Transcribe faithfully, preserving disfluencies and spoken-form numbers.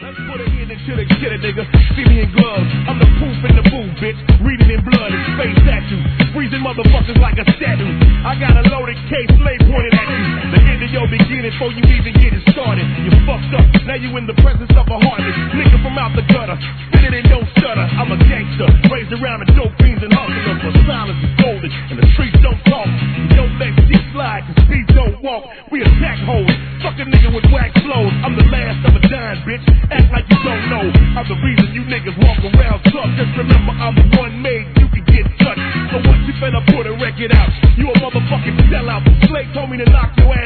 Put a hand into the kid, nigga. See me in gloves. I'm the proof in the booth, bitch. Reading in blood and space at you. Freezing motherfuckers like a statue. I got a loaded case, slave pointed at you. The end of your beginning before you even get it started. You fucked up. Now you in the presence of a heartless nigga from out the gutter. Spit it and don't stutter. I'm a gangster. Raised around the dope fiends and hustlers. For silence is golden and the streets don't talk. You don't let shit slide cause speed don't walk. We attack hoes. Fuck a nigga with wax flows. I'm the last of a dying bitch. Act like you don't know. I'm the reason you niggas walk around tough. Just remember I'm the one made you can get touched. So what, you better put a record out. You a motherfucking sellout. Slave told me to knock your ass